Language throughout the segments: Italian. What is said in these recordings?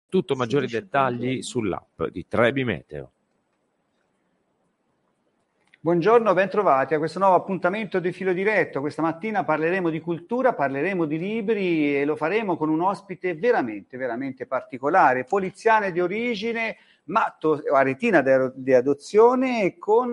Tutto maggiori dettagli sull'app di Trebi Meteo. Buongiorno, ben trovati a questo nuovo appuntamento di Filo Diretto. Questa mattina parleremo di cultura, parleremo di libri e lo faremo con un ospite veramente particolare, poliziana di origine, ma aretina di adozione e con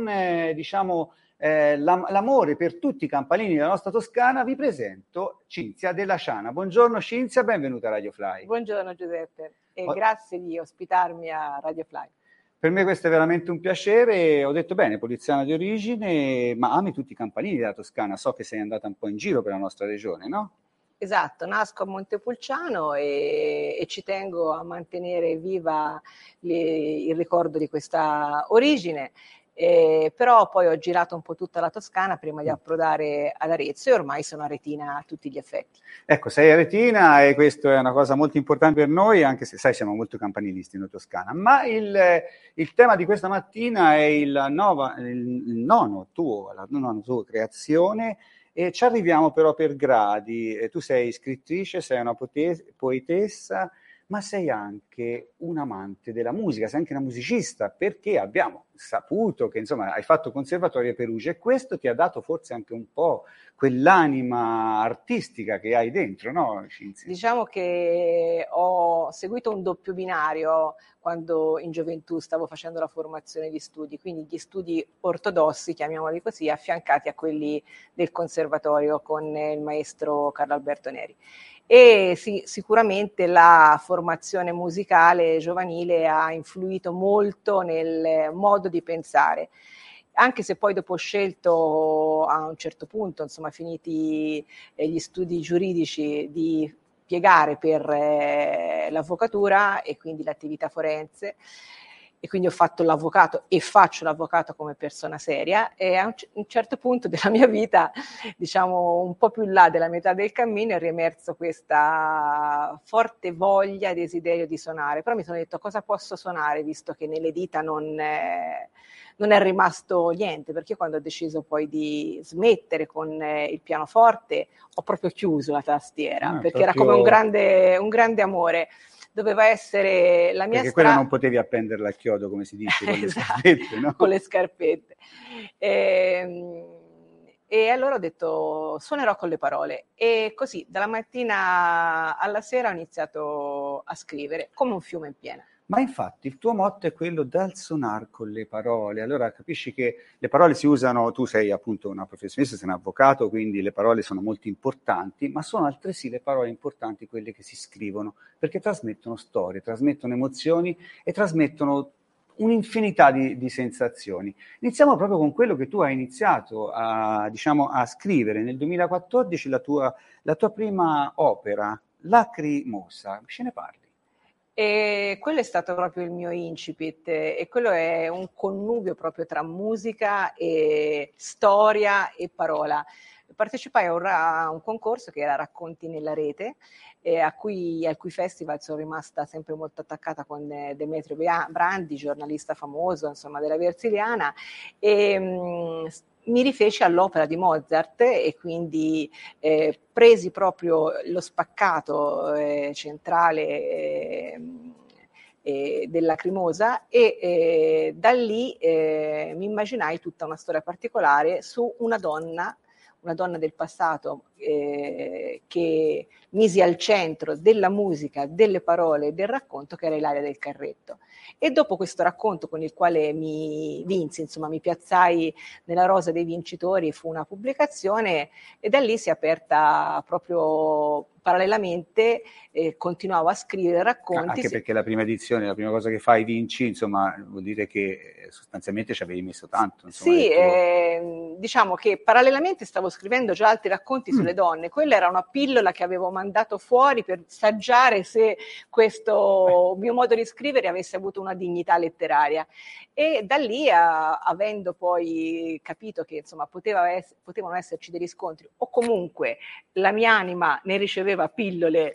l'amore per tutti i campanili della nostra Toscana. Vi presento Cinzia Della Ciana. Buongiorno Cinzia, benvenuta a Radio Fly. Buongiorno Giuseppe e grazie di ospitarmi a Radio Fly. Per me questo è veramente un piacere, ho detto bene, poliziana di origine, ma ami tutti i campanili della Toscana, so che sei andata un po' in giro per la nostra regione, no? Esatto, nasco a Montepulciano e ci tengo a mantenere viva il ricordo di questa origine, però poi ho girato un po' tutta la Toscana prima di approdare ad Arezzo e ormai sono aretina a tutti gli effetti. Ecco, sei aretina e questo è una cosa molto importante per noi, anche se sai siamo molto campanilisti in Toscana, ma il tema di questa mattina è la nona tua creazione. E ci arriviamo però per gradi. Tu sei scrittrice, sei una poetessa, ma sei anche un amante della musica, sei anche una musicista, perché abbiamo saputo che insomma hai fatto conservatorio a Perugia e questo ti ha dato forse anche un po' quell'anima artistica che hai dentro, no Cinzia? Diciamo che ho seguito un doppio binario quando in gioventù stavo facendo la formazione di studi, quindi gli studi ortodossi, chiamiamoli così, affiancati a quelli del conservatorio con il maestro Carlo Alberto Neri. E sì, sicuramente la formazione musicale giovanile ha influito molto nel modo di pensare, anche se poi dopo ho scelto a un certo punto, insomma finiti gli studi giuridici, di piegare per l'avvocatura e quindi l'attività forense, e quindi ho fatto l'avvocato e faccio l'avvocato come persona seria, e a un certo punto della mia vita, diciamo un po' più in là della metà del cammino, è riemerso questa forte voglia e desiderio di suonare, però mi sono detto cosa posso suonare visto che nelle dita non è rimasto niente, perché quando ho deciso poi di smettere con il pianoforte ho proprio chiuso la tastiera, perché era come un grande amore. Doveva essere la mia perché quella non potevi appenderla al chiodo, come si dice, con le scarpette, no? Con le scarpette. E allora ho detto suonerò con le parole, e così dalla mattina alla sera ho iniziato a scrivere come un fiume in piena. Ma infatti il tuo motto è quello dal suonar con le parole, allora capisci che le parole si usano, tu sei appunto una professionista, sei un avvocato, quindi le parole sono molto importanti, ma sono altresì le parole importanti quelle che si scrivono, perché trasmettono storie, trasmettono emozioni e trasmettono un'infinità di sensazioni. Iniziamo proprio con quello che tu hai iniziato a scrivere nel 2014, la tua prima opera, Lacrimosa, ce ne parli? E quello è stato proprio il mio incipit, e quello è un connubio proprio tra musica e storia e parola. Partecipai a un concorso che era Racconti nella rete, al cui festival sono rimasta sempre molto attaccata con Demetrio Brandi, giornalista famoso, insomma, della Versiliana, e mi rifeci all'opera di Mozart e quindi presi proprio lo spaccato centrale del Lacrimosa e da lì mi immaginai tutta una storia particolare su una donna del passato che misi al centro della musica, delle parole e del racconto, che era Ilaria del Carretto. E dopo questo racconto, con il quale mi vinsi, insomma mi piazzai nella rosa dei vincitori, fu una pubblicazione, e da lì si è aperta proprio parallelamente, continuavo a scrivere racconti. Anche perché la prima edizione, la prima cosa che fai, vinci, insomma, vuol dire che sostanzialmente ci avevi messo tanto. Insomma, sì, diciamo che parallelamente stavo scrivendo già altri racconti sulle donne. Quella era una pillola che avevo mandato fuori per saggiare se questo mio modo di scrivere avesse avuto una dignità letteraria. E da lì, avendo poi capito che insomma potevano esserci dei riscontri, o comunque la mia anima ne riceveva pillole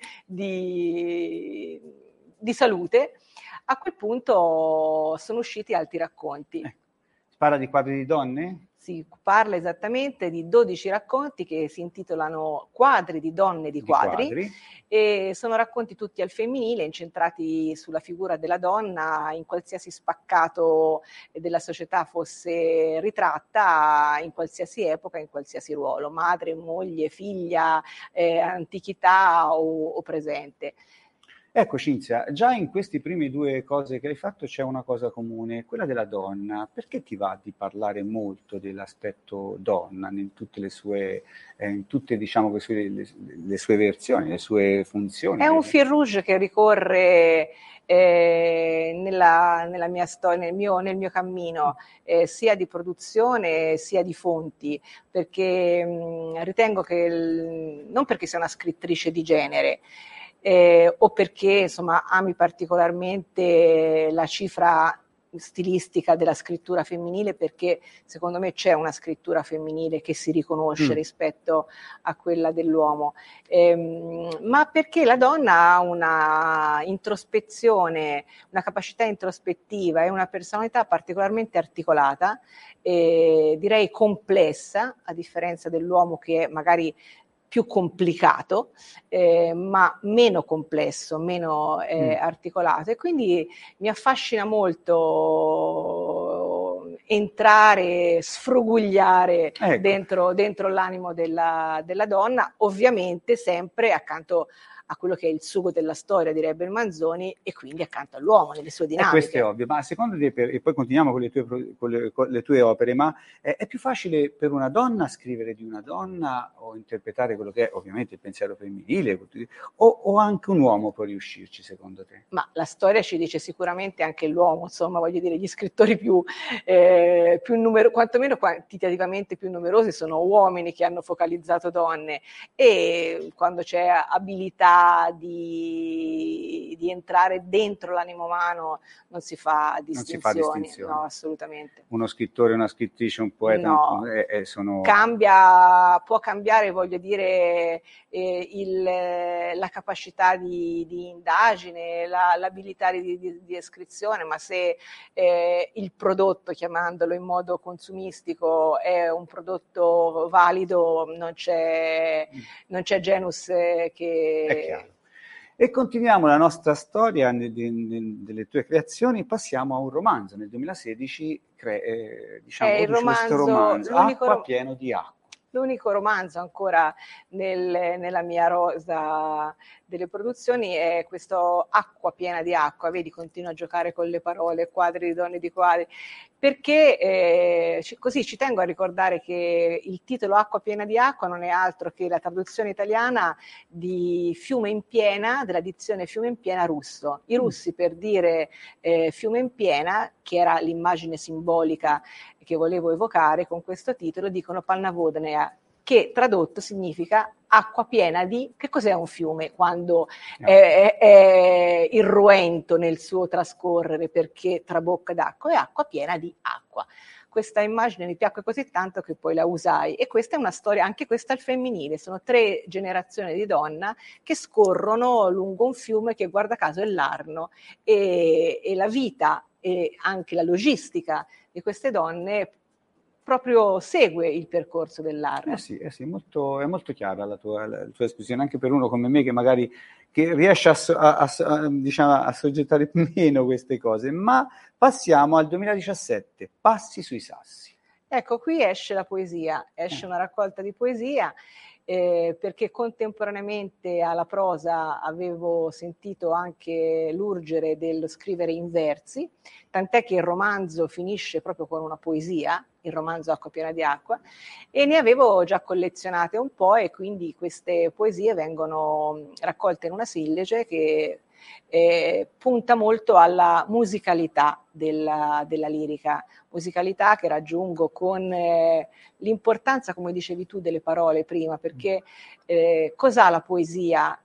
di salute, a quel punto sono usciti altri racconti. Parla di quadri di donne? Si parla esattamente di 12 racconti che si intitolano Quadri di donne di quadri, e sono racconti tutti al femminile, incentrati sulla figura della donna in qualsiasi spaccato della società fosse ritratta, in qualsiasi epoca, in qualsiasi ruolo, madre, moglie, figlia, antichità o presente. Ecco Cinzia, già in queste prime due cose che hai fatto c'è una cosa comune, quella della donna. Perché ti va di parlare molto dell'aspetto donna in tutte le sue, diciamo, le sue versioni, le sue funzioni? È un fil rouge che ricorre nella mia storia, nel mio cammino, sia di produzione sia di fonti, perché ritengo che, non perché sia una scrittrice di genere, o perché insomma ami particolarmente la cifra stilistica della scrittura femminile, perché secondo me c'è una scrittura femminile che si riconosce rispetto a quella dell'uomo, ma perché la donna ha una introspezione, una capacità introspettiva e una personalità particolarmente articolata, direi complessa, a differenza dell'uomo che magari più complicato, ma meno complesso, meno articolato, e quindi mi affascina molto entrare, sfrugugliare dentro l'animo della donna, ovviamente sempre accanto a quello che è il sugo della storia, direbbe il Manzoni, e quindi accanto all'uomo, nelle sue dinamiche. Questo è ovvio, ma secondo te, e poi continuiamo con le tue opere, ma è più facile per una donna scrivere di una donna o interpretare quello che è ovviamente il pensiero femminile, o anche un uomo può riuscirci secondo te? Ma la storia ci dice sicuramente anche l'uomo, insomma, voglio dire, gli scrittori quantomeno quantitativamente più numerosi sono uomini che hanno focalizzato donne, e quando c'è abilità di entrare dentro l'animo umano non si fa distinzioni. No, assolutamente. Uno scrittore, una scrittrice, un poeta, no. Può cambiare, voglio dire, la capacità di indagine, l'abilità di descrizione, ma se il prodotto, chiamandolo in modo consumistico, è un prodotto valido, non c'è genus che... È chiaro. E continuiamo la nostra storia delle tue creazioni, passiamo a un romanzo. Nel 2016 questo romanzo, Acqua pieno di acqua. L'unico romanzo ancora nella mia rosa delle produzioni è questo Acqua piena di acqua. Vedi, continuo a giocare con le parole, quadri di donne di quadri, perché così ci tengo a ricordare che il titolo Acqua piena di acqua non è altro che la traduzione italiana di Fiume in piena, della dizione Fiume in piena russo. I russi, per dire fiume in piena, che era l'immagine simbolica che volevo evocare con questo titolo, dicono Palnavodnea, che tradotto significa acqua piena di... Che cos'è un fiume quando è irruento nel suo trascorrere perché trabocca d'acqua? È acqua piena di acqua. Questa immagine mi piacque così tanto che poi la usai, e questa è una storia, anche questa al femminile, sono 3 generazioni di donna che scorrono lungo un fiume che guarda caso è l'Arno, e la vita e anche la logistica di queste donne proprio segue il percorso dell'Arno. Sì, è molto chiara la tua espressione, anche per uno come me che magari riesce a soggettare meno queste cose. Ma passiamo al 2017, Passi sui sassi. Ecco, qui esce la poesia, esce una raccolta di poesia, perché contemporaneamente alla prosa avevo sentito anche l'urgere dello scrivere in versi, tant'è che il romanzo finisce proprio con una poesia, il romanzo Acqua piena di acqua, e ne avevo già collezionate un po', e quindi queste poesie vengono raccolte in una sillige che punta molto alla musicalità della lirica, musicalità che raggiungo con l'importanza, come dicevi tu, delle parole prima, perché cos'ha la poesia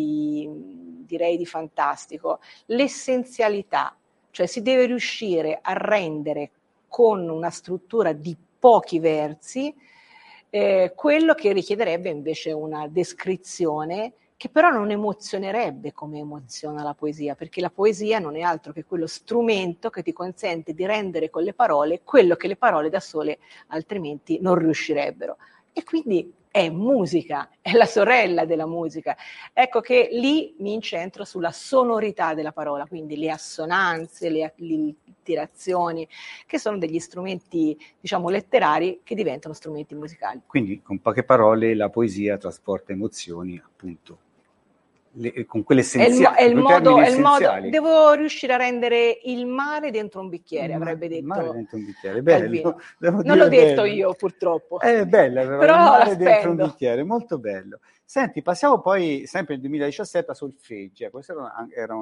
direi di fantastico? L'essenzialità, cioè si deve riuscire a rendere con una struttura di pochi versi quello che richiederebbe invece una descrizione che però non emozionerebbe come emoziona la poesia, perché la poesia non è altro che quello strumento che ti consente di rendere con le parole quello che le parole da sole altrimenti non riuscirebbero. E quindi è musica, è la sorella della musica. Ecco che lì mi incentro sulla sonorità della parola, quindi le assonanze, le alliterazioni, che sono degli strumenti, diciamo, letterari che diventano strumenti musicali. Quindi, con poche parole, la poesia trasporta emozioni, appunto, con quelle essenziali, È il modo, essenziali. devo riuscire a rendere il mare dentro un bicchiere, avrebbe detto il mare dentro un bicchiere, Calvino. bello, Non l'ho detto bello. io, purtroppo. È bella, però Però il mare la dentro un spendo. bicchiere, molto bello. Senti, passiamo poi sempre nel 2017 a Solfeggi. Questa era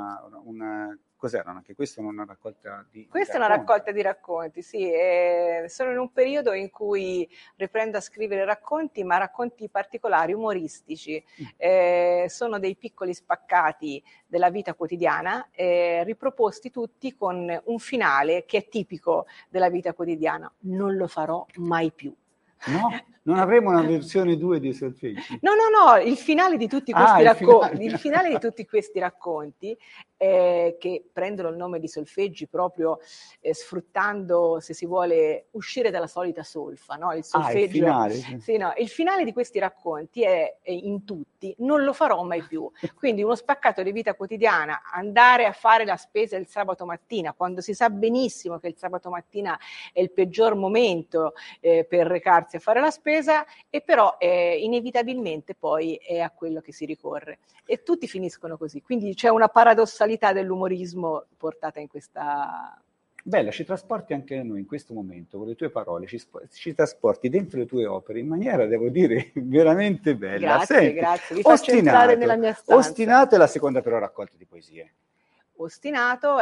una cos'era? Anche questa è una raccolta di Questa è una raccolta di racconti, sì. Sono in un periodo in cui riprendo a scrivere racconti, ma racconti particolari, umoristici. Sono dei piccoli spaccati della vita quotidiana, riproposti tutti con un finale che è tipico della vita quotidiana. Non lo farò mai più. No? Non avremo una versione 2 di Solfeggi? No, il finale di tutti questi il finale di tutti questi racconti, che prendono il nome di solfeggi proprio sfruttando, se si vuole, uscire dalla solita solfa, no? Il solfeggio. Il finale? Sì, no, il finale di questi racconti è in tutti, non lo farò mai più. Quindi uno spaccato di vita quotidiana, andare a fare la spesa il sabato mattina, quando si sa benissimo che il sabato mattina è il peggior momento per recarsi a fare la spesa, e però inevitabilmente poi è a quello che si ricorre e tutti finiscono così, quindi c'è una paradossalità dell'umorismo portata in questa... Bella, ci trasporti anche noi in questo momento, con le tue parole, ci trasporti dentro le tue opere in maniera, devo dire, veramente bella. Grazie, vi faccio entrare nella mia stanza. Ostinato è la seconda però raccolta di poesie. Ostinato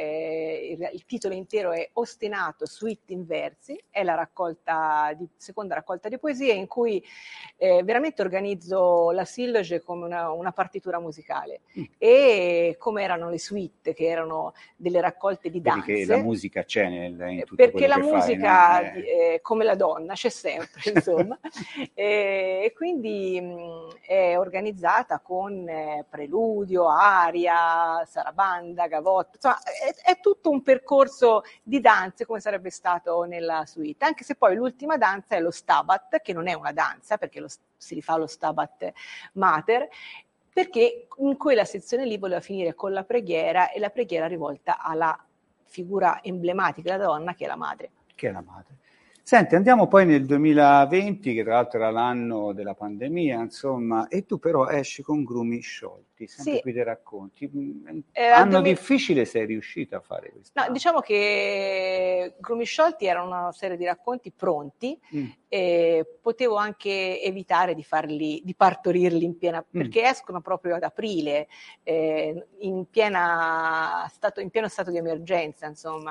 il titolo intero è Ostinato, suite in versi, è la seconda raccolta di poesie in cui veramente organizzo la silloge come una partitura musicale e come erano le suite, che erano delle raccolte di danze. Perché la musica c'è in tutto perché quello la che musica, fai, no? come la donna, c'è sempre, insomma. E quindi è organizzata con preludio, aria, sarabanda, gavotte, insomma è tutto un percorso di danze come sarebbe stato nella suite, anche se poi l'ultima danza è lo Stabat, che non è una danza perché si rifà lo Stabat Mater, perché in quella sezione lì voleva finire con la preghiera, e la preghiera rivolta alla figura emblematica della donna, che è la madre. Che è la madre. Senti, andiamo poi nel 2020, che tra l'altro era l'anno della pandemia, insomma, e tu però esci con Grumi sciolti, sempre sì. qui dei racconti. Anno difficile sei riuscita a fare questo? No, diciamo che Grumi sciolti era una serie di racconti pronti, e potevo anche evitare di partorirli in piena, perché escono proprio ad aprile, in pieno stato di emergenza, insomma.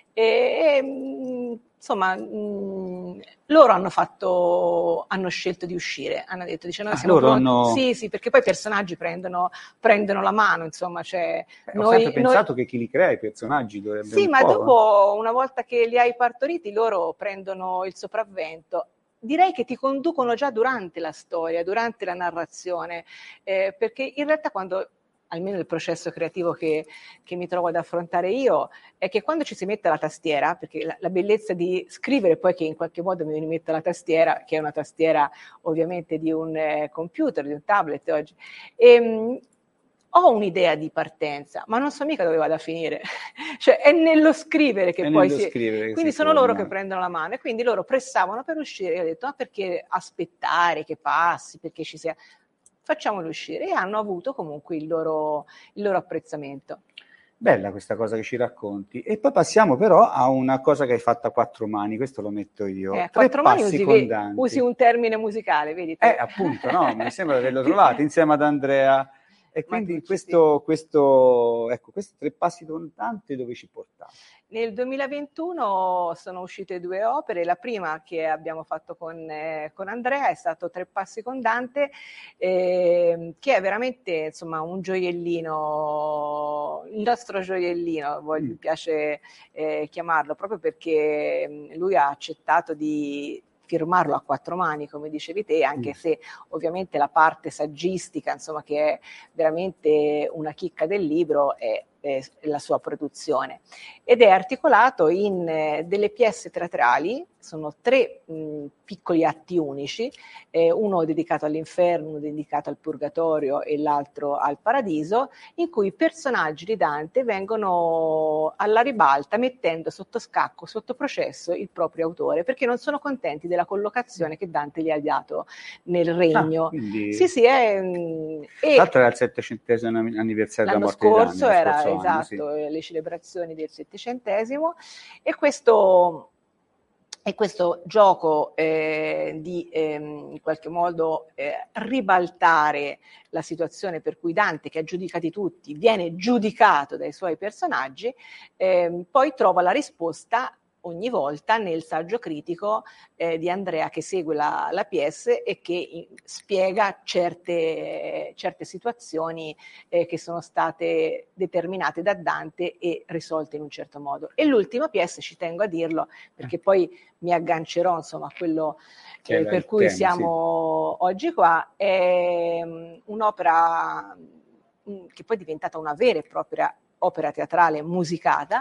Insomma, loro hanno scelto di uscire, hanno detto, noi siamo pronti. Sì, perché poi i personaggi prendono la mano, insomma, cioè ho sempre pensato che chi li crea i personaggi dovrebbe Sì, ma dopo, una volta che li hai partoriti, loro prendono il sopravvento. Direi che ti conducono già durante la storia, durante la narrazione, perché in realtà almeno il processo creativo che mi trovo ad affrontare io, è che quando ci si mette la tastiera, perché la bellezza di scrivere poi che in qualche modo mi rimette la tastiera, che è una tastiera ovviamente di un computer, di un tablet oggi, ho un'idea di partenza, ma non so mica dove vada a finire. Cioè è nello scrivere che poi quindi sono loro che prendono la mano, e quindi loro pressavano per uscire. Io ho detto, perché aspettare che passi, perché ci sia... Facciamolo uscire, e hanno avuto comunque il loro apprezzamento. Bella questa cosa che ci racconti. E poi passiamo però a una cosa che hai fatto a quattro mani, questo lo metto io. Quattro mani usi un termine musicale, vedi? Appunto, no, mi sembra di averlo trovato insieme ad Andrea. E quindi questi 3 passi contanti dove ci portate? Nel 2021 sono uscite 2 opere, la prima che abbiamo fatto con Andrea è stato 3 passi con Dante, che è veramente, insomma, un gioiellino, il nostro gioiellino, mi piace chiamarlo, proprio perché lui ha accettato di firmarlo a quattro mani, come dicevi te, anche se ovviamente la parte saggistica, insomma, che è veramente una chicca del libro, è la sua produzione. Ed è articolato in delle pièce teatrali, sono tre piccoli atti unici, uno dedicato all'inferno, uno dedicato al purgatorio e l'altro al paradiso, in cui i personaggi di Dante vengono alla ribalta mettendo sotto scacco, sotto processo il proprio autore, perché non sono contenti della collocazione che Dante gli ha dato nel regno. Quindi... Sì, è... Tra l'altro era il 700° anniversario della morte di Dante. L'anno scorso era, esatto, sì, le celebrazioni del 700° e questo gioco di in qualche modo ribaltare la situazione per cui Dante, che ha giudicati tutti, viene giudicato dai suoi personaggi, poi trova la risposta ogni volta nel saggio critico di Andrea, che segue la pièce e che spiega certe situazioni che sono state determinate da Dante e risolte in un certo modo. E l'ultima pièce, ci tengo a dirlo, perché poi mi aggancerò insomma a quello per cui siamo oggi qua, è un'opera che poi è diventata una vera e propria opera teatrale musicata,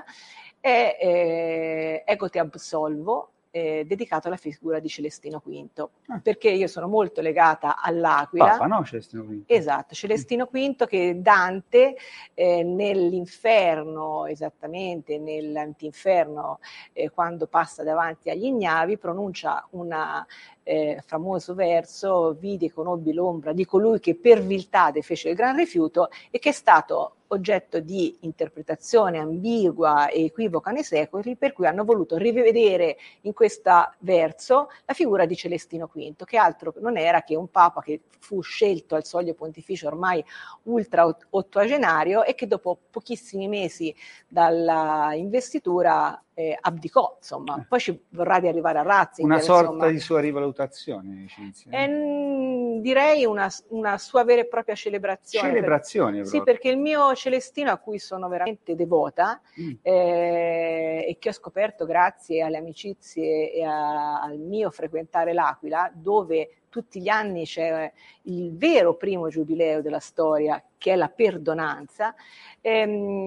è Ego te absolvo, dedicato alla figura di Celestino V, perché io sono molto legata all'Aquila. Papa, no? Celestino V. Esatto, Celestino V, che Dante nell'inferno, esattamente nell'antinferno, quando passa davanti agli ignavi, pronuncia un famoso verso: vidi e conobbi l'ombra di colui che per viltade fece il gran rifiuto, e che è stato oggetto di interpretazione ambigua e equivoca nei secoli, per cui hanno voluto rivedere in questo verso la figura di Celestino V, che altro non era che un papa che fu scelto al soglio pontificio ormai ultra ottuagenario e che dopo pochissimi mesi dalla investitura abdicò, insomma. Poi ci vorrà di arrivare a Ratzinger. Una sorta insomma, di sua rivalutazione, direi una sua vera e propria celebrazione. Celebrazione, sì, perché il mio Celestino, a cui sono veramente devota e che ho scoperto grazie alle amicizie e al mio frequentare l'Aquila, dove tutti gli anni c'è il vero primo giubileo della storia, che è la perdonanza, è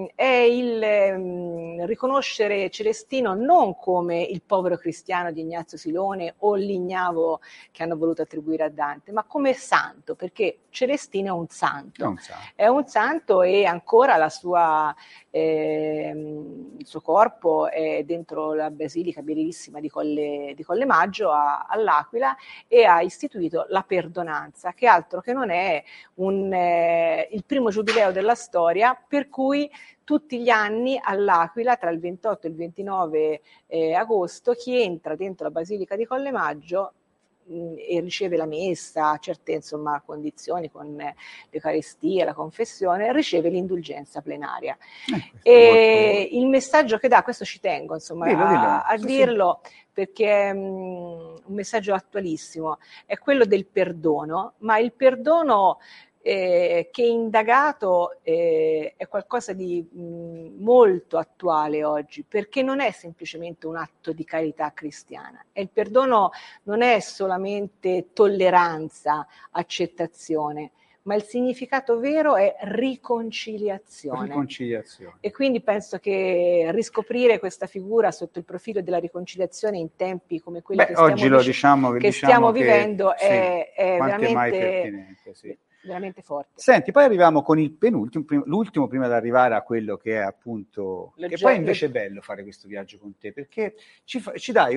il riconoscere Celestino non come il povero cristiano di Ignazio Silone o l'ignavo che hanno voluto attribuire a Dante, ma come santo, perché Celestino è un santo. È un santo e ancora la sua, il suo corpo è dentro la basilica bellissima di Colle Maggio all'Aquila, e ha istituito la perdonanza, che altro che non è il primo giubileo della storia, per cui tutti gli anni all'Aquila, tra il 28 e il 29 agosto, chi entra dentro la basilica di Colle Maggio e riceve la messa a certe insomma condizioni, con l'Eucaristia, la confessione, riceve l'indulgenza plenaria. E il messaggio che dà, questo ci tengo insomma a dirlo, perché è un messaggio attualissimo, è quello del perdono, ma il perdono che indagato è qualcosa di molto attuale oggi, perché non è semplicemente un atto di carità cristiana. E il perdono non è solamente tolleranza, accettazione, ma il significato vero è riconciliazione. E quindi penso che riscoprire questa figura sotto il profilo della riconciliazione in tempi come quelli che stiamo vivendo è veramente mai pertinente, sì. Veramente forte. Senti, poi arriviamo con il penultimo, l'ultimo prima di arrivare a quello che è appunto, che poi invece è bello fare questo viaggio con te, perché ci dai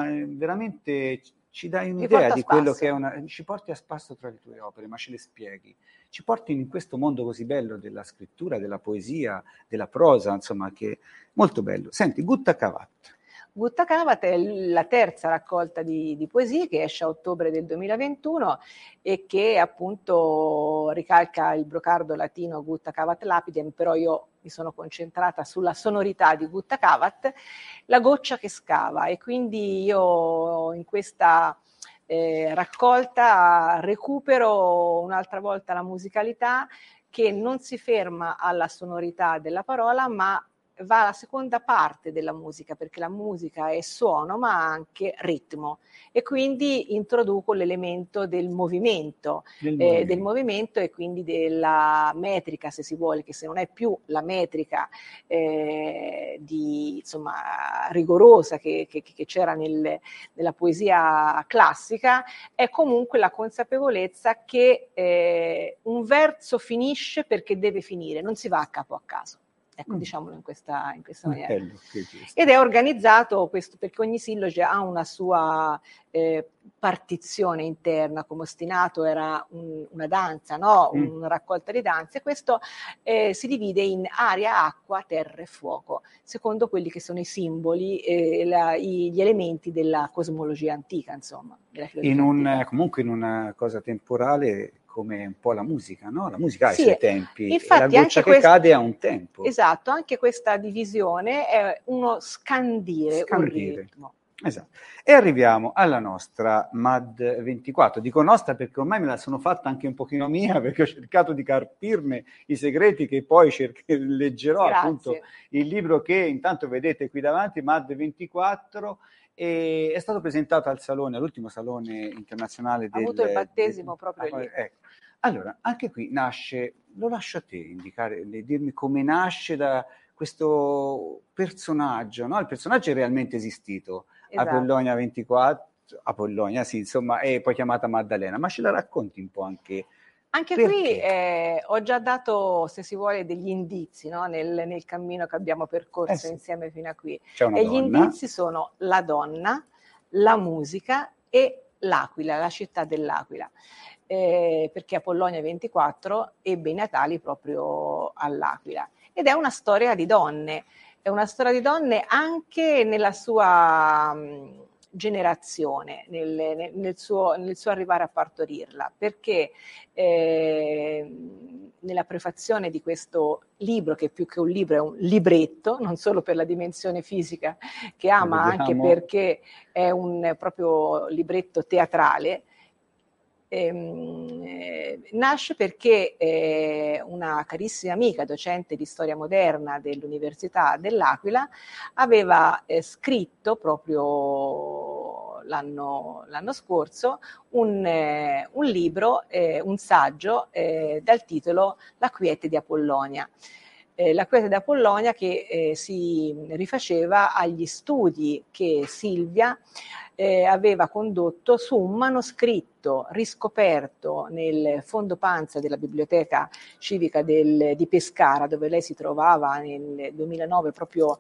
un'idea di quello che è ci porti a spasso tra le tue opere, ma ce le spieghi, ci porti in questo mondo così bello della scrittura, della poesia, della prosa, insomma, che è molto bello. Senti, Gutta Cavat. Gutta Cavat è la terza raccolta di poesie che esce a ottobre del 2021 e che appunto ricalca il brocardo latino Gutta Cavat Lapidem, però io mi sono concentrata sulla sonorità di Gutta Cavat, la goccia che scava, e quindi io in questa raccolta recupero un'altra volta la musicalità, che non si ferma alla sonorità della parola, ma va alla seconda parte della musica, perché la musica è suono ma anche ritmo, e quindi introduco l'elemento del movimento e quindi della metrica, se si vuole, che se non è più la metrica insomma, rigorosa che c'era nella poesia classica, è comunque la consapevolezza che un verso finisce perché deve finire, non si va a capo a caso. Ecco, diciamolo in questa maniera. Ed è organizzato questo perché ogni silloge ha una sua partizione interna, come ostinato era una danza, no? Una raccolta di danze. Questo si divide in aria, acqua, terra e fuoco, secondo quelli che sono i simboli, gli elementi della cosmologia antica, insomma. Comunque in una cosa temporale come un po' la musica, no? La musica ha i Sì, suoi tempi, infatti, e la goccia che cade ha un tempo. Esatto, anche questa divisione è uno scandire. Un ritmo. Esatto. E arriviamo alla nostra MAD 24. Dico nostra perché ormai me la sono fatta anche un pochino mia, perché ho cercato di carpirne i segreti che poi leggerò. Grazie. Appunto il libro che intanto vedete qui davanti, MAD 24, e è stato presentato al salone, all'ultimo salone internazionale Ha avuto il battesimo proprio lì. Ecco. Allora, anche qui nasce, lo lascio a te indicare, dirmi come nasce da questo personaggio, no? Il personaggio è realmente esistito, esatto. Apollonia 24, Apollonia, sì, insomma, è poi chiamata Maddalena, ma ce la racconti un po' anche? Anche qui ho già dato, se si vuole, degli indizi, no? nel cammino che abbiamo percorso insieme fino a qui. E gli indizi sono la donna, la musica e l'Aquila, la città dell'Aquila. Perché Apollonia 24 ebbe i natali proprio all'Aquila. Ed è una storia di donne, anche nella sua generazione, nel suo arrivare a partorirla, perché nella prefazione di questo libro, che più che un libro è un libretto, non solo per la dimensione fisica che ha, ma anche perché è un proprio libretto teatrale, nasce perché una carissima amica, docente di storia moderna dell'Università dell'Aquila, aveva scritto proprio l'anno scorso un libro, un saggio dal titolo La quiete di Apollonia. La quiete di Apollonia che si rifaceva agli studi che Silvia aveva condotto su un manoscritto riscoperto nel fondo panza della biblioteca civica di Pescara, dove lei si trovava nel 2009 proprio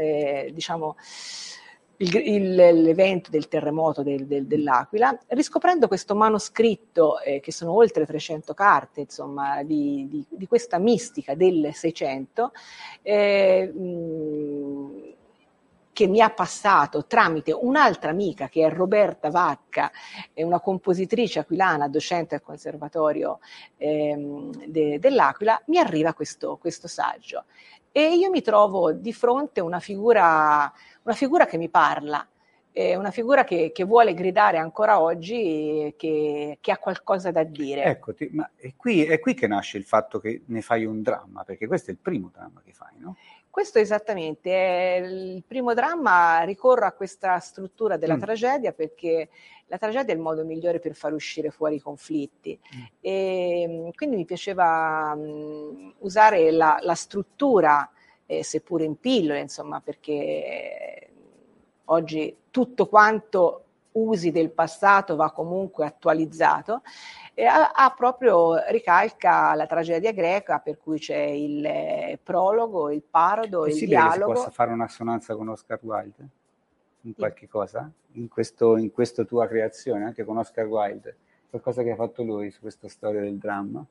l'evento del terremoto dell'Aquila, riscoprendo questo manoscritto, che sono oltre 300 carte, insomma, di questa mistica del 600, che mi ha passato tramite un'altra amica che è Roberta Vacca, una compositrice aquilana, docente al Conservatorio dell'Aquila, mi arriva questo saggio. E io mi trovo di fronte a una figura che mi parla, una figura che vuole gridare ancora oggi, che ha qualcosa da dire. Eccoti, ma è qui che nasce il fatto che ne fai un dramma, perché questo è il primo dramma che fai, no? Questo esattamente, è il primo dramma. Ricorro a questa struttura della tragedia perché la tragedia è il modo migliore per far uscire fuori i conflitti, e quindi mi piaceva usare la struttura, seppure in pillole, insomma, perché oggi tutto quanto usi del passato va comunque attualizzato, e proprio ricalca la tragedia greca, per cui c'è il prologo, il parodo, il dialogo. Si possa fare un'assonanza con Oscar Wilde? In qualche cosa? In questa tua creazione, anche con Oscar Wilde? Qualcosa che ha fatto lui su questa storia del dramma?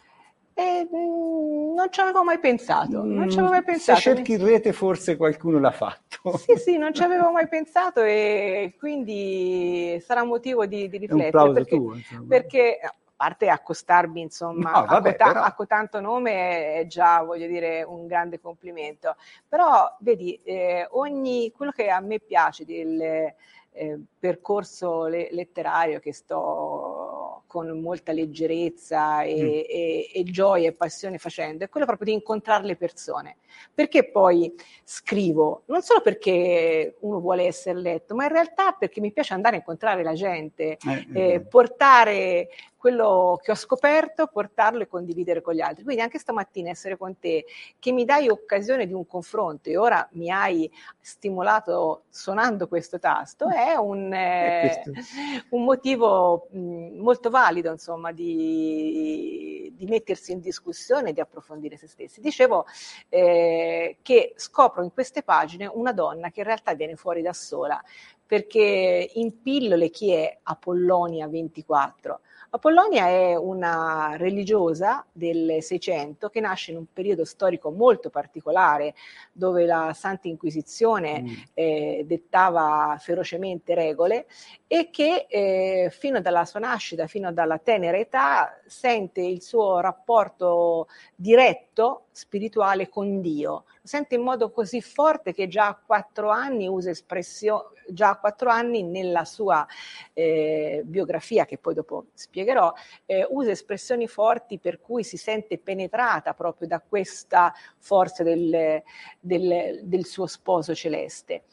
Non ci avevo mai pensato. Se cerchi in rete forse qualcuno l'ha fatto. Sì, non ci avevo mai pensato, e quindi sarà motivo di riflettere. È un plauso tuo, insomma. Perché a parte accostarmi, insomma, a tanto nome è già, voglio dire, un grande complimento. Però, vedi, quello che a me piace del percorso letterario che sto con molta leggerezza e gioia e passione facendo, è quello proprio di incontrare le persone. Perché poi scrivo? Non solo perché uno vuole essere letto, ma in realtà perché mi piace andare a incontrare la gente, portare quello che ho scoperto, portarlo e condividere con gli altri. Quindi anche stamattina essere con te, che mi dai occasione di un confronto e ora mi hai stimolato suonando questo tasto, è un motivo molto valido, insomma, di mettersi in discussione e di approfondire se stessi. Dicevo che scopro in queste pagine una donna che in realtà viene fuori da sola, perché in pillole chi è Apollonia 24? Apollonia è una religiosa del Seicento che nasce in un periodo storico molto particolare dove la Santa Inquisizione dettava ferocemente regole e che fino dalla sua nascita, fino dalla tenera età, sente il suo rapporto diretto spirituale con Dio. Lo sente in modo così forte che già a 4 anni usa espressioni, già a 4 anni nella sua biografia, che poi dopo spiegherò, usa espressioni forti per cui si sente penetrata proprio da questa forza del suo sposo celeste.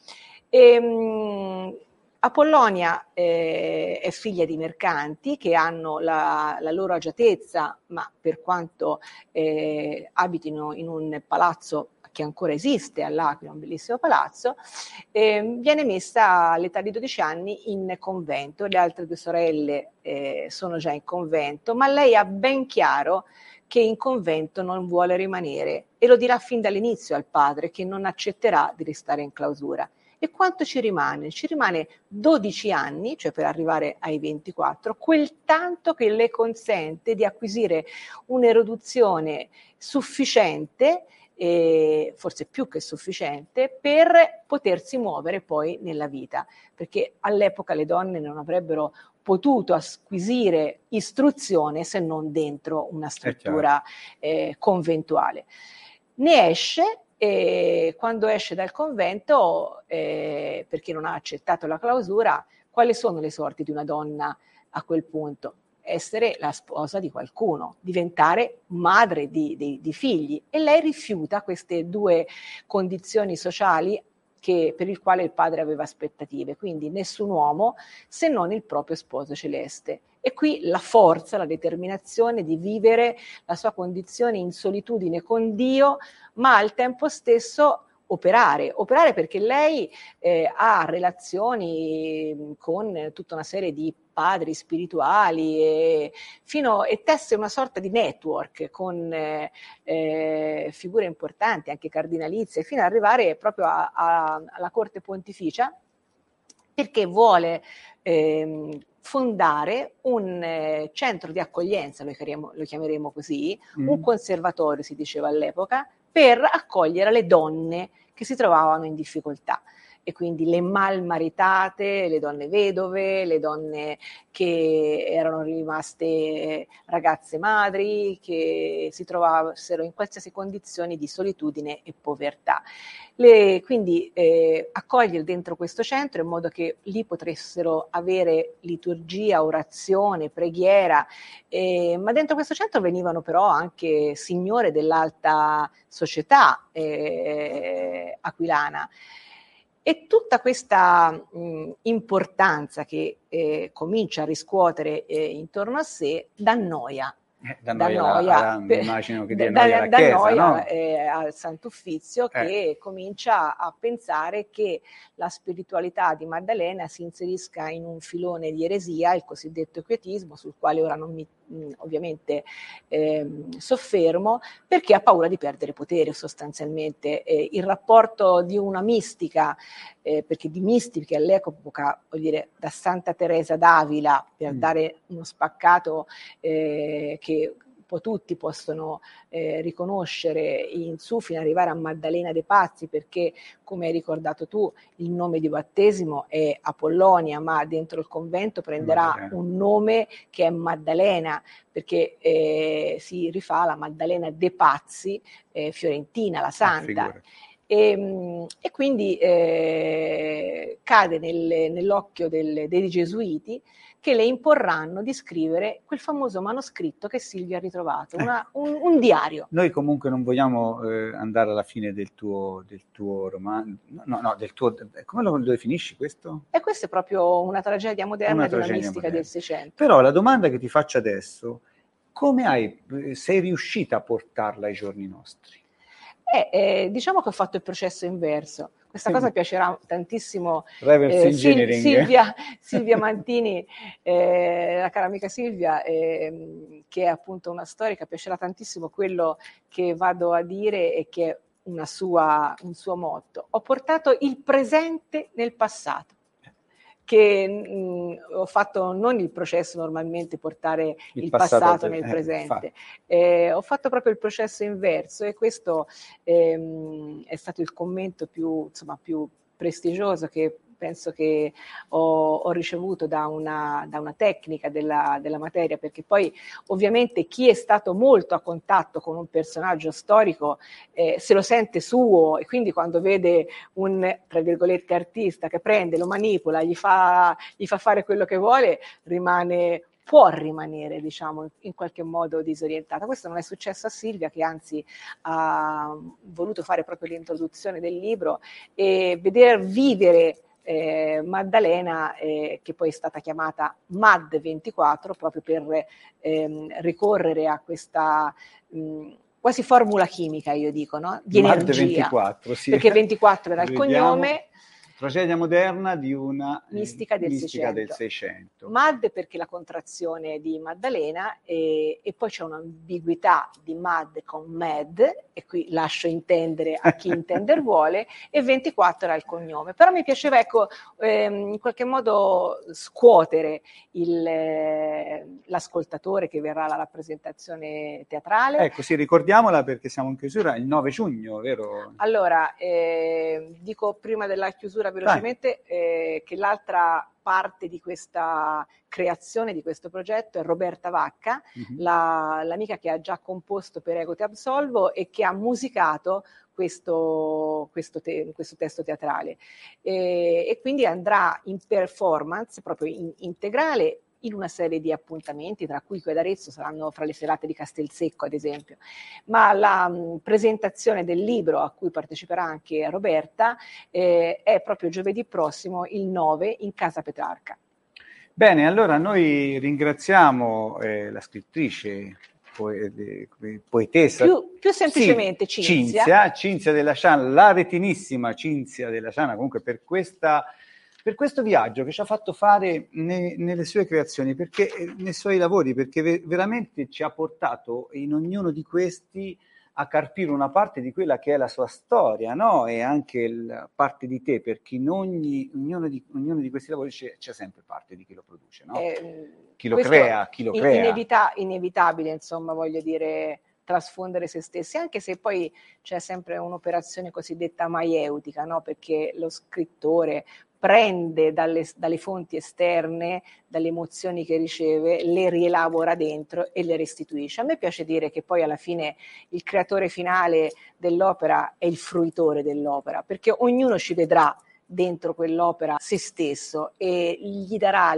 Apollonia è figlia di mercanti che hanno la loro agiatezza, ma per quanto abitino in un palazzo che ancora esiste all'Aquila, un bellissimo palazzo, viene messa all'età di 12 anni in convento. Le altre 2 sorelle sono già in convento, ma lei ha ben chiaro che in convento non vuole rimanere e lo dirà fin dall'inizio al padre che non accetterà di restare in clausura. E quanto ci rimane? Ci rimane 12 anni, cioè per arrivare ai 24, quel tanto che le consente di acquisire un'erudizione sufficiente, forse più che sufficiente, per potersi muovere poi nella vita, perché all'epoca le donne non avrebbero potuto acquisire istruzione se non dentro una struttura conventuale. Ne esce e quando esce dal convento, perché non ha accettato la clausura, quali sono le sorti di una donna a quel punto? Essere la sposa di qualcuno, diventare madre di figli, e lei rifiuta queste 2 condizioni sociali per il quale il padre aveva aspettative, quindi nessun uomo se non il proprio sposo celeste. E qui la forza, la determinazione di vivere la sua condizione in solitudine con Dio, ma al tempo stesso operare perché lei ha relazioni con tutta una serie di padri spirituali e tesse una sorta di network con figure importanti, anche cardinalizie, fino ad arrivare proprio alla corte pontificia, perché vuole fondare un centro di accoglienza, lo chiameremo così, un conservatorio si diceva all'epoca, per accogliere le donne che si trovavano in difficoltà. E quindi le malmaritate, le donne vedove, le donne che erano rimaste ragazze madri, che si trovassero in qualsiasi condizione di solitudine e povertà. Quindi accogliere dentro questo centro in modo che lì potessero avere liturgia, orazione, preghiera, ma dentro questo centro venivano però anche signore dell'alta società aquilana. E tutta questa importanza che comincia a riscuotere intorno a sé dà noia. Immagino che dia noia alla Chiesa, no? Al Sant'Uffizio, che comincia a pensare che la spiritualità di Maddalena si inserisca in un filone di eresia, il cosiddetto quietismo, sul quale ora non mi ovviamente soffermo, perché ha paura di perdere potere sostanzialmente. Il rapporto di una mistica, perché di mistiche all'epoca, vuol dire da Santa Teresa d'Avila, per dare uno spaccato che un po' tutti possono riconoscere in su, fino ad arrivare a Maddalena de' Pazzi, perché come hai ricordato tu il nome di battesimo è Apollonia, ma dentro il convento prenderà un nome che è Maddalena, perché si rifà alla Maddalena de' Pazzi fiorentina, la santa. e quindi cade nell'occhio dei gesuiti, che le imporranno di scrivere quel famoso manoscritto che Silvia ha ritrovato, un diario. Noi comunque non vogliamo andare alla fine del tuo romanzo, del tuo, come lo definisci questo? E questa è proprio una tragedia moderna di una mistica moderna del Seicento. Però la domanda che ti faccio adesso, come sei riuscita a portarla ai giorni nostri? Diciamo che ho fatto il processo inverso. Questa cosa piacerà tantissimo Silvia Mantini, la cara amica Silvia, che è appunto una storica, piacerà tantissimo quello che vado a dire e che è un suo motto. Ho portato il presente nel passato, che ho fatto non il processo normalmente, portare il passato nel presente, ho fatto proprio il processo inverso, e questo è stato il commento più prestigioso che penso che ho ricevuto da una tecnica della materia, perché poi ovviamente chi è stato molto a contatto con un personaggio storico se lo sente suo, e quindi quando vede un, tra virgolette, artista che prende, lo manipola, gli fa fare quello che vuole, può rimanere, diciamo, in qualche modo disorientata. Questo non è successo a Silvia, che anzi ha voluto fare proprio l'introduzione del libro e veder vivere Maddalena, che poi è stata chiamata Mad 24, proprio per ricorrere a questa quasi formula chimica, io dico, no? Di Mad energia. 24, sì. Perché 24 era il cognome. Tragedia moderna di una mistica del Seicento. Mad perché la contrazione di Maddalena, e poi c'è un'ambiguità di Mad con Mad, e qui lascio intendere a chi intender vuole, e 24 era il cognome. Però mi piaceva, ecco, in qualche modo scuotere l'ascoltatore che verrà alla rappresentazione teatrale. Ecco, sì, ricordiamola perché siamo in chiusura il 9 giugno, vero? Allora, dico prima della chiusura velocemente che l'altra parte di questa creazione, di questo progetto, è Roberta Vacca, l'amica che ha già composto Per Ego Te Absolvo e che ha musicato questo testo teatrale, e quindi andrà in performance proprio integrale in una serie di appuntamenti, tra cui qui ad Arezzo saranno fra le serate di Castelsecco, ad esempio. Ma la presentazione del libro, a cui parteciperà anche Roberta, è proprio giovedì prossimo, il 9, in Casa Petrarca. Bene, allora noi ringraziamo la scrittrice, poetessa. Più semplicemente Cinzia Della Ciana, la retinissima Cinzia Della Ciana, comunque per questo viaggio che ci ha fatto fare nelle sue creazioni, perché nei suoi lavori, perché veramente ci ha portato in ognuno di questi a carpire una parte di quella che è la sua storia, no? E anche la parte di te, perché in ognuno di questi lavori c'è sempre parte di chi lo produce, no? Chi lo crea. Inevitabile, insomma, voglio dire, trasfondere se stessi, anche se poi c'è sempre un'operazione cosiddetta maieutica, no? Perché lo scrittore prende dalle fonti esterne, dalle emozioni che riceve, le rielabora dentro e le restituisce. A me piace dire che poi alla fine il creatore finale dell'opera è il fruitore dell'opera, perché ognuno ci vedrà dentro quell'opera se stesso e gli darà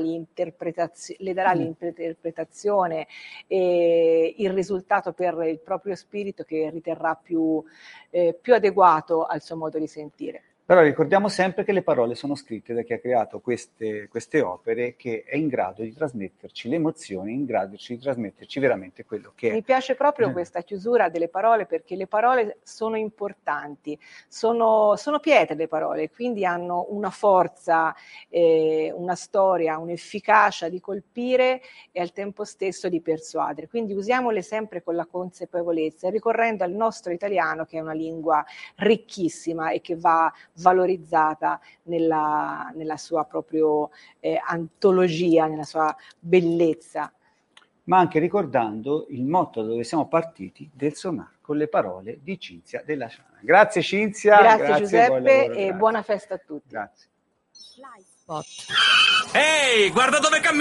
l'interpretazione e il risultato per il proprio spirito che riterrà più adeguato al suo modo di sentire. Però ricordiamo sempre che le parole sono scritte da chi ha creato queste opere, che è in grado di trasmetterci le emozioni, in grado di trasmetterci veramente quello che è. Mi piace proprio questa chiusura delle parole, perché le parole sono importanti, sono pietre le parole, quindi hanno una forza, una storia, un'efficacia di colpire e al tempo stesso di persuadere. Quindi usiamole sempre con la consapevolezza, ricorrendo al nostro italiano, che è una lingua ricchissima e che va valorizzata nella sua proprio antologia, nella sua bellezza. Ma anche ricordando il motto da dove siamo partiti, del Sonar con le parole di Cinzia Della Ciana. Grazie Cinzia. Grazie Giuseppe e buona festa a tutti. Grazie. Ehi, guarda dove cammini!